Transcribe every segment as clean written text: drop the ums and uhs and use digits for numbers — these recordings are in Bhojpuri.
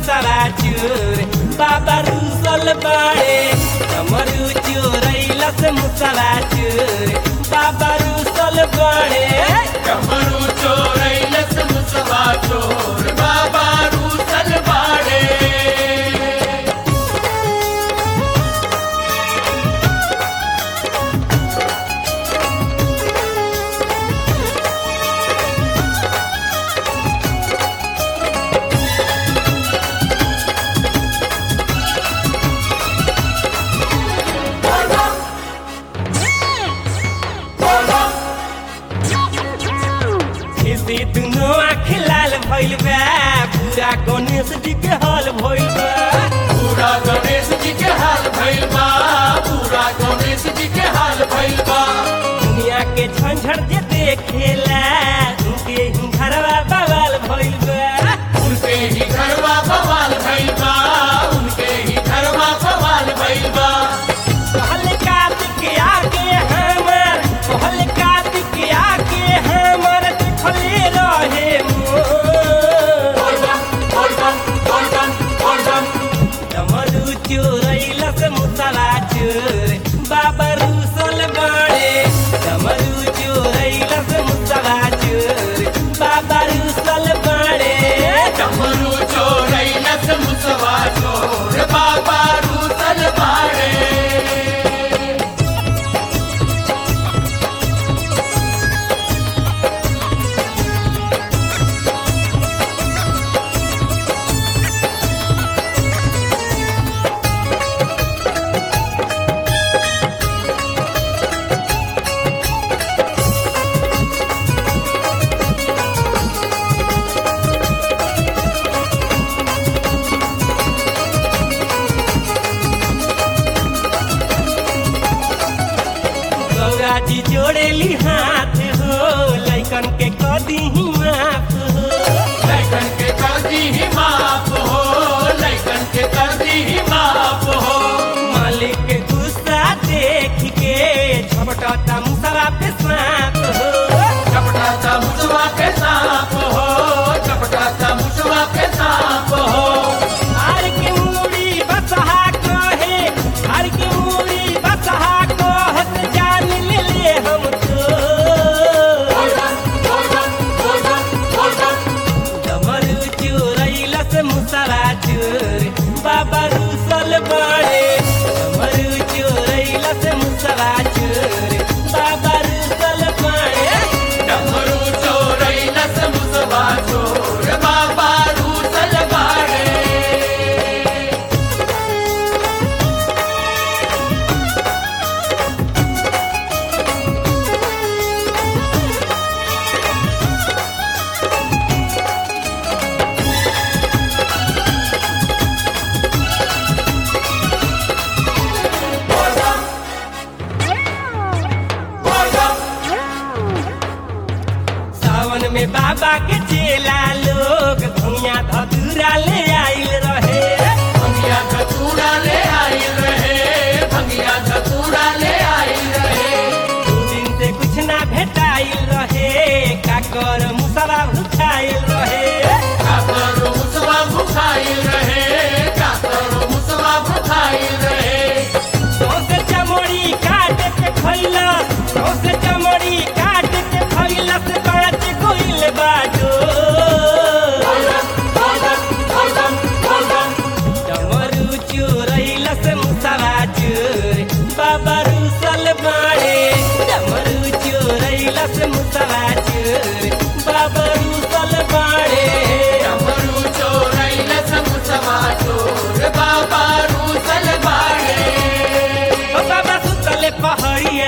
मुसवा चोर बाबा रूसल बाड़े डमरू चोरैलस मुसवा चोर बाबा रूसल बाड़े डमरू चोरैलस मुसवा चोर बाबा रूसल बाड़े। दुनो आँख लाल भइल बा पूरा गणेश जी के हाल भइल बा पूरा गणेश जी के हाल भइल बा पूरा गणेश जी के हाल भइल बा। दुनिया के झंझट जे देखेला उनके ही घरवा बवाल भइल बा उनके ही घरवा बवाल भइल बा उनके ही घरवा बवाल भइल बा। कहल कार्तिक आके हमर कहल कार्तिक आके हमर देखले रहे डमरू चोरैलस मुसवा चोर बाबा रूसल बाड़े डमरू चोरैलस मुसवा चोर बाबा रूसल बाड़े डमरू चोरैलस मुसवा चोर बाबा रूसल बाड़े। गौरा जी जोड़ेली हाथ हो लइकन के कदी ही माफ हो लइकन के करदी ही माफ हो लइकन के करदी ही माफ हो। मालिक के गुस्सा देख के झपटता मुसवा पे सांप हो चपटाता मुसवा के सांप हो चपटाता मुसवा के सांप हो। हार के मूड़ी बसहा कहे हार के मूड़ी बसहा कहत जान ले हम तो डमरू चोरैलस मुसवा चोर बाबा रूसल बाड़े डमरू चोरैलस मुसवा चोर बाबा रूसल बाड़े डमरू चोरैलस मुसवा चोर बाबा रूसल बाड़े। सावन में बाबा के चेला लोग भुइया धतूरा ले आइल रहे भंगिया धतूरा ले आइल रहे भंगिया धतूरा ले आइल रहे। दू दिन से कुछ ना भेटाइल रहे काकर मुसवा भुखाइल रहे काकरो मुसवा भुखाइल रहे काकरो मुसवा भुखाइल रहे। सौसे चमड़ी काट के खइला सौसे चमड़ी काट के खइला से बाँच गइल बाजो डमरू चोरैलस मुसवा चोर बाबा रूसल बाड़े डमरू चोरैलस मुसवा चोर बाबा रूसल बाड़े डमरू चोरैलस मुसवा चोर बाबा रूसल बाड़े। ओ बाबा सुतले पहड़िया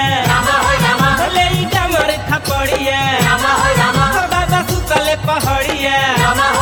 ले डमर थपड़िया रामा ओ बाबा सुतले पहड़िया